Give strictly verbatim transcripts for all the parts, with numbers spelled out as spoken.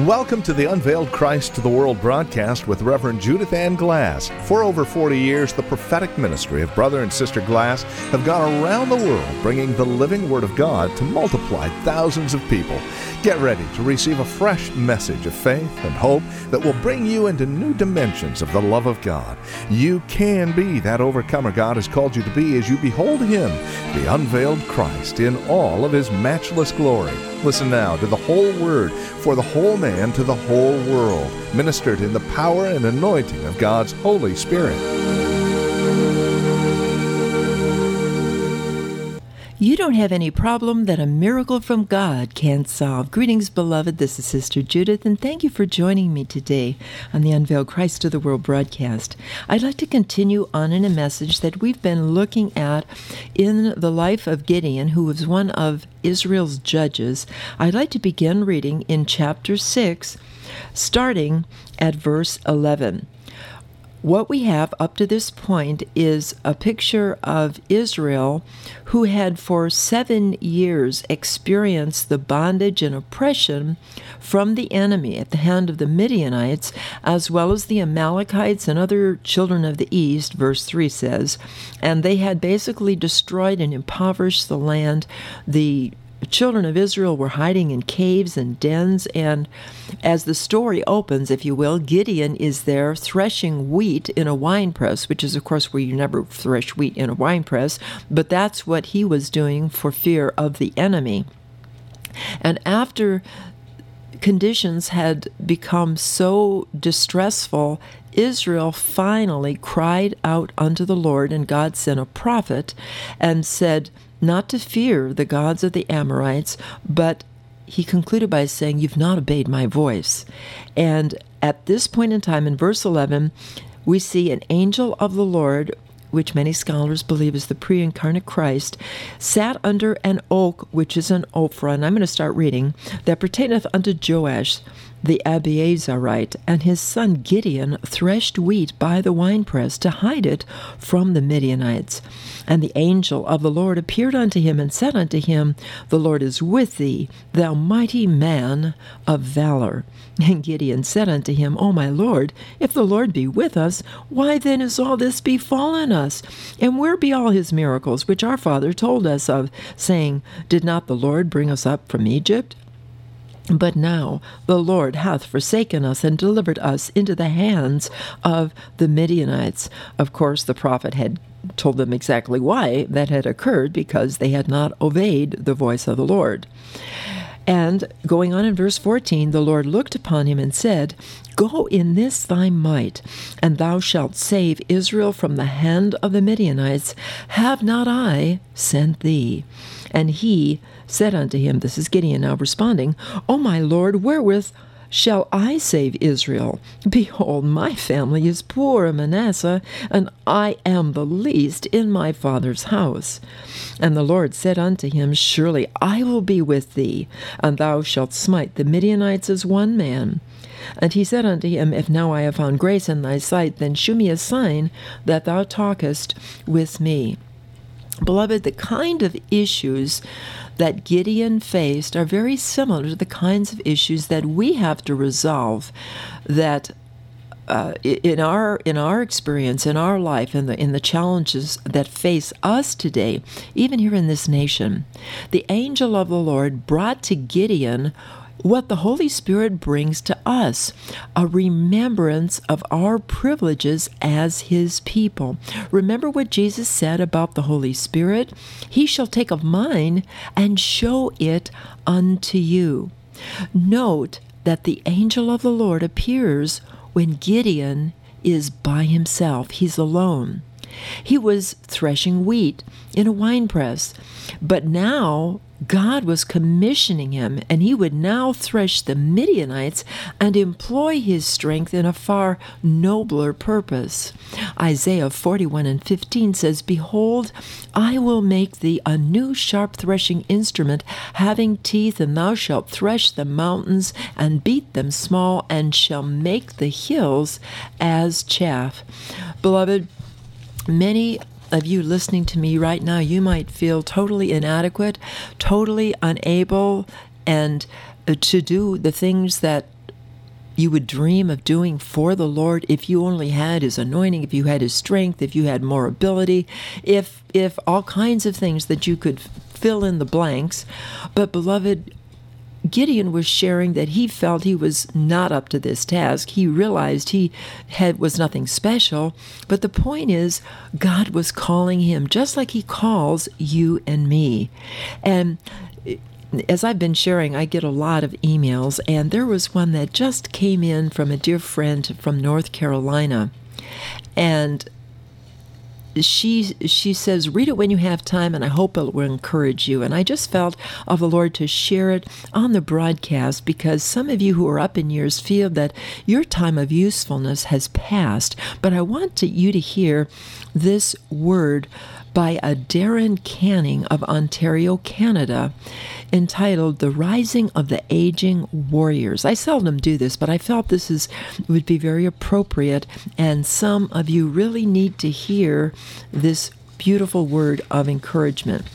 Welcome to the Unveiled Christ to the World broadcast with Reverend Judith Ann Glass. For over forty years, the prophetic ministry of Brother and Sister Glass have gone around the world bringing the living Word of God to multiply thousands of people. Get ready to receive a fresh message of faith and hope that will bring you into new dimensions of the love of God. You can be that overcomer God has called you to be as you behold Him, the unveiled Christ, in all of His matchless glory. Listen now to the whole Word for the whole man to the whole world, ministered in the power and anointing of God's Holy Spirit. You don't have any problem that a miracle from God can't solve. Greetings, beloved. This is Sister Judith, and thank you for joining me today on the Unveiled Christ to the World broadcast. I'd like to continue on in a message that we've been looking at in the life of Gideon, who was one of Israel's judges. I'd like to begin reading in chapter six, starting at verse eleven. What we have up to this point is a picture of Israel who had for seven years experienced the bondage and oppression from the enemy at the hand of the Midianites, as well as the Amalekites and other children of the east, verse three says. And they had basically destroyed and impoverished the land. The children of Israel were hiding in caves and dens, and as the story opens, if you will, Gideon is there threshing wheat in a winepress, which is, of course, where you never thresh wheat in a winepress, but that's what he was doing for fear of the enemy. And after conditions had become so distressful, Israel finally cried out unto the Lord, and God sent a prophet and said not to fear the gods of the Amorites, but he concluded by saying, "You've not obeyed my voice." And at this point in time, in verse eleven, we see an angel of the Lord, which many scholars believe is the pre-incarnate Christ, sat under an oak, which is an Ophrah, and I'm going to start reading, that pertaineth unto Joash the Abiezrite, and his son Gideon threshed wheat by the winepress to hide it from the Midianites. And the angel of the Lord appeared unto him and said unto him, The Lord is with thee, thou mighty man of valor. And Gideon said unto him, O my Lord, if the Lord be with us, why then is all this befallen us? And where be all his miracles, which our father told us of, saying, Did not the Lord bring us up from Egypt? But now the Lord hath forsaken us and delivered us into the hands of the Midianites. Of course, the prophet had told them exactly why that had occurred, because they had not obeyed the voice of the Lord. And going on in verse fourteen, the Lord looked upon him and said, Go in this thy might, and thou shalt save Israel from the hand of the Midianites. Have not I sent thee? And he said unto him, this is Gideon now responding, O my Lord, wherewith shall I save Israel? Behold, my family is poor in Manasseh, and I am the least in my father's house. And the Lord said unto him, Surely I will be with thee, and thou shalt smite the Midianites as one man. And he said unto him, If now I have found grace in thy sight, then shew me a sign that thou talkest with me. Beloved, the kind of issues that Gideon faced are very similar to the kinds of issues that we have to resolve, that uh, in our in our experience, in our life, in the in the challenges that face us today, even here in this nation. The angel of the Lord brought to Gideon what the Holy Spirit brings to us, a remembrance of our privileges as His people. Remember what Jesus said about the Holy Spirit? He shall take of mine and show it unto you. Note that the angel of the Lord appears when Gideon is by himself. He's alone. He was threshing wheat in a winepress, but now God was commissioning him, and he would now thresh the Midianites and employ his strength in a far nobler purpose. Isaiah forty-one and fifteen says, Behold, I will make thee a new sharp threshing instrument, having teeth, and thou shalt thresh the mountains and beat them small, and shall make the hills as chaff. Beloved, many of you listening to me right now, you might feel totally inadequate, totally unable, and to do the things that you would dream of doing for the Lord if you only had His anointing, if you had His strength, if you had more ability, if if all kinds of things that you could fill in the blanks. But beloved, Gideon was sharing that he felt he was not up to this task. He realized he had was nothing special. But the point is, God was calling him just like He calls you and me. And as I've been sharing, I get a lot of emails, and there was one that just came in from a dear friend from North Carolina. And she she says, read it when you have time, and I hope it will encourage you. And I just felt of the Lord to share it on the broadcast, because some of you who are up in years feel that your time of usefulness has passed. But I want to, you to hear this word by a Darren Canning of Ontario, Canada, entitled The Rising of the Aging Warriors. I seldom do this, but I felt this is would be very appropriate, and some of you really need to hear this beautiful word of encouragement.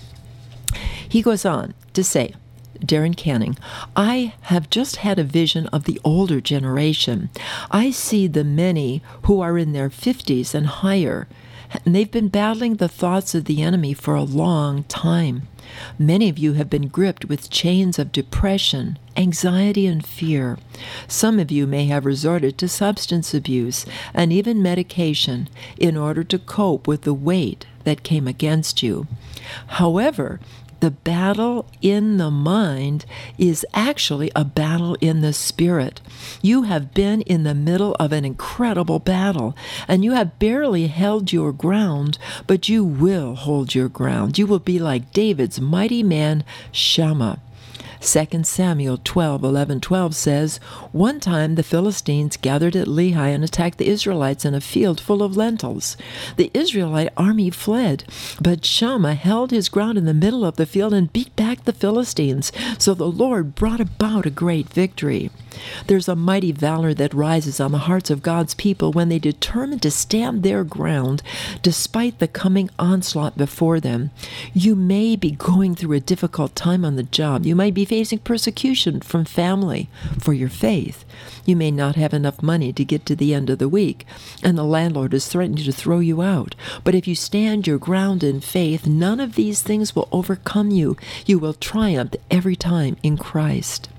He goes on to say, Darren Canning, I have just had a vision of the older generation. I see the many who are in their fifties and higher, and they've been battling the thoughts of the enemy for a long time. Many of you have been gripped with chains of depression, anxiety, and fear. Some of you may have resorted to substance abuse and even medication in order to cope with the weight that came against you. However, the battle in the mind is actually a battle in the spirit. You have been in the middle of an incredible battle, and you have barely held your ground, but you will hold your ground. You will be like David's mighty man Shammah. Second Samuel twelve, eleven, twelve says, one time the Philistines gathered at Lehi and attacked the Israelites in a field full of lentils. The Israelite army fled, but Shammah held his ground in the middle of the field and beat back the Philistines. So the Lord brought about a great victory. There's a mighty valor that rises on the hearts of God's people when they determine to stand their ground despite the coming onslaught before them. You may be going through a difficult time on the job. You might be facing persecution from family for your faith. You may not have enough money to get to the end of the week, and the landlord is threatening to throw you out. But if you stand your ground in faith, none of these things will overcome you. You will triumph every time in Christ.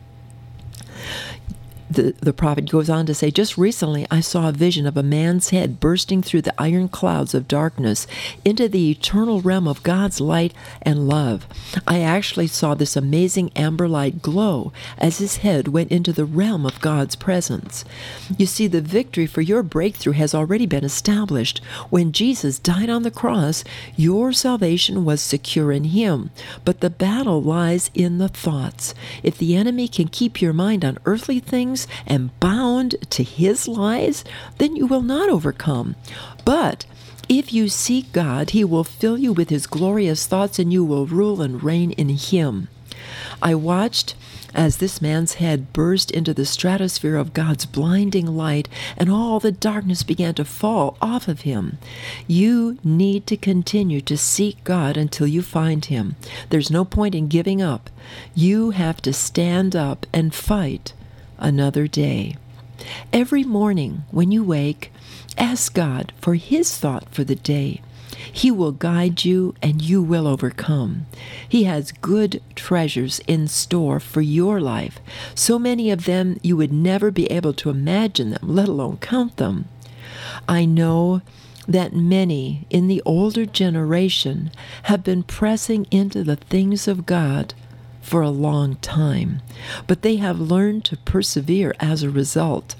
The, the prophet goes on to say, just recently I saw a vision of a man's head bursting through the iron clouds of darkness into the eternal realm of God's light and love. I actually saw this amazing amber light glow as his head went into the realm of God's presence. You see, the victory for your breakthrough has already been established. When Jesus died on the cross, your salvation was secure in Him, but the battle lies in the thoughts. If the enemy can keep your mind on earthly things and bound to his lies, then you will not overcome. But if you seek God, He will fill you with His glorious thoughts, and you will rule and reign in Him. I watched as this man's head burst into the stratosphere of God's blinding light, and all the darkness began to fall off of him. You need to continue to seek God until you find Him. There's no point in giving up. You have to stand up and fight another day. Every morning when you wake, ask God for His thought for the day. He will guide you, and you will overcome. He has good treasures in store for your life. So many of them you would never be able to imagine them, let alone count them. I know that many in the older generation have been pressing into the things of God for a long time, but they have learned to persevere as a result.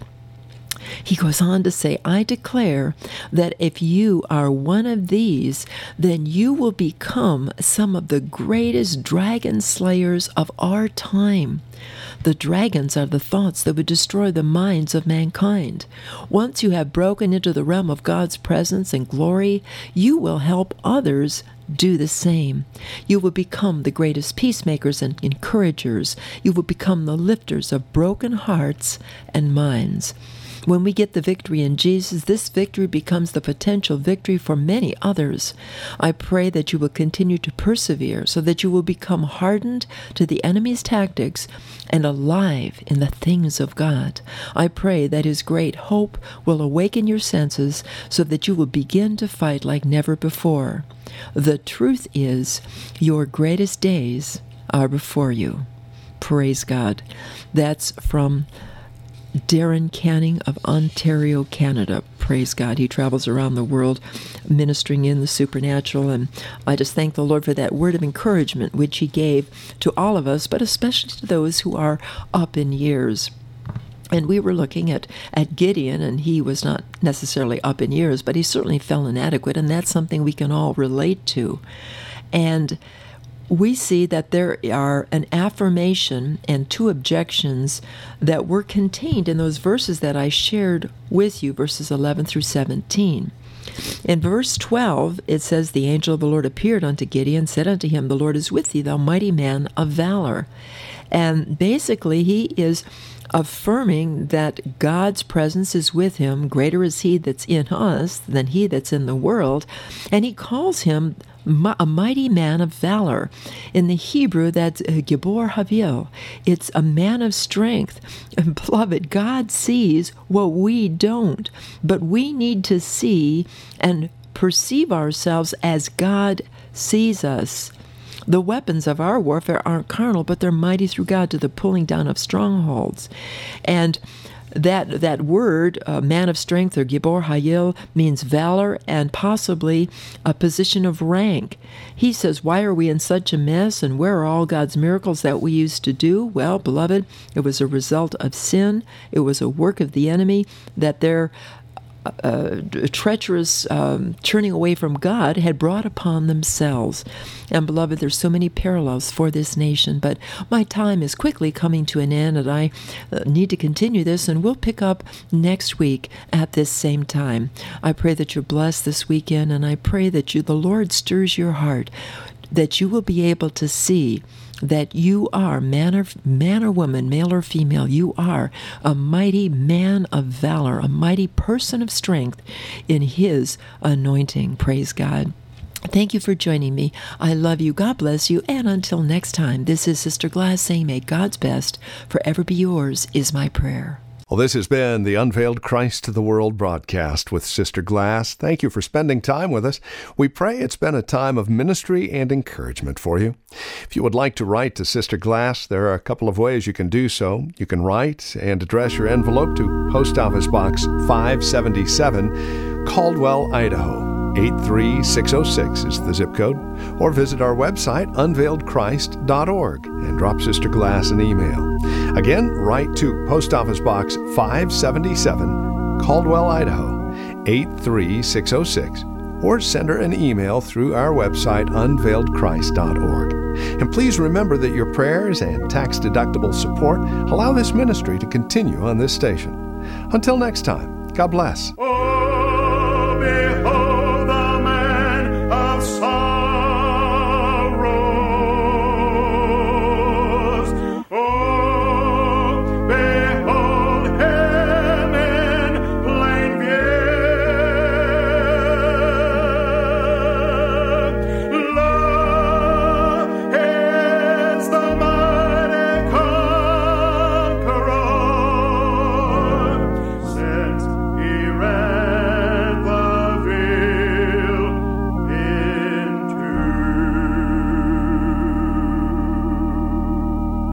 He goes on to say, I declare that if you are one of these, then you will become some of the greatest dragon slayers of our time. The dragons are the thoughts that would destroy the minds of mankind. Once you have broken into the realm of God's presence and glory, you will help others do the same. You will become the greatest peacemakers and encouragers. You will become the lifters of broken hearts and minds. When we get the victory in Jesus, this victory becomes the potential victory for many others. I pray that you will continue to persevere so that you will become hardened to the enemy's tactics and alive in the things of God. I pray that his great hope will awaken your senses so that you will begin to fight like never before. The truth is, your greatest days are before you. Praise God. That's from Darren Canning of Ontario, Canada. Praise God. He travels around the world ministering in the supernatural, and I just thank the Lord for that word of encouragement which he gave to all of us, but especially to those who are up in years. And we were looking at, at Gideon, and he was not necessarily up in years, but he certainly felt inadequate, and that's something we can all relate to. And we see that there are an affirmation and two objections that were contained in those verses that I shared with you, verses eleven through seventeen. In verse twelve, it says, "The angel of the Lord appeared unto Gideon, said unto him, The Lord is with thee, thou mighty man of valor." And basically, he is affirming that God's presence is with him. Greater is he that's in us than he that's in the world. And he calls him a mighty man of valor. In the Hebrew, that's Gibor Havil. It's a man of strength. And beloved, God sees what we don't, but we need to see and perceive ourselves as God sees us. The weapons of our warfare aren't carnal, but they're mighty through God to the pulling down of strongholds. And that that word, uh, man of strength, or Gibor Hayil, means valor and possibly a position of rank. He says, why are we in such a mess, and where are all God's miracles that we used to do? Well, beloved, it was a result of sin. It was a work of the enemy that their Uh, treacherous um, turning away from God had brought upon themselves. And beloved, there's so many parallels for this nation, but my time is quickly coming to an end, and I uh, need to continue this, and we'll pick up next week at this same time. I pray that you're blessed this weekend, and I pray that you, the Lord stirs your heart, that you will be able to see that you are, man or, man or woman, male or female, you are a mighty man of valor, a mighty person of strength in his anointing. Praise God. Thank you for joining me. I love you. God bless you. And until next time, this is Sister Glass saying, may God's best forever be yours, is my prayer. Well, this has been the Unveiled Christ to the World broadcast with Sister Glass. Thank you for spending time with us. We pray it's been a time of ministry and encouragement for you. If you would like to write to Sister Glass, there are a couple of ways you can do so. You can write and address your envelope to Post Office Box five seventy-seven, Caldwell, Idaho. eight three six oh six is the zip code, or visit our website, unveiled christ dot org, and drop Sister Glass an email. Again, write to Post Office Box five seventy-seven, Caldwell, Idaho, eight three six oh six, or send her an email through our website, unveiled christ dot org. And please remember that your prayers and tax-deductible support allow this ministry to continue on this station. Until next time, God bless. Oh,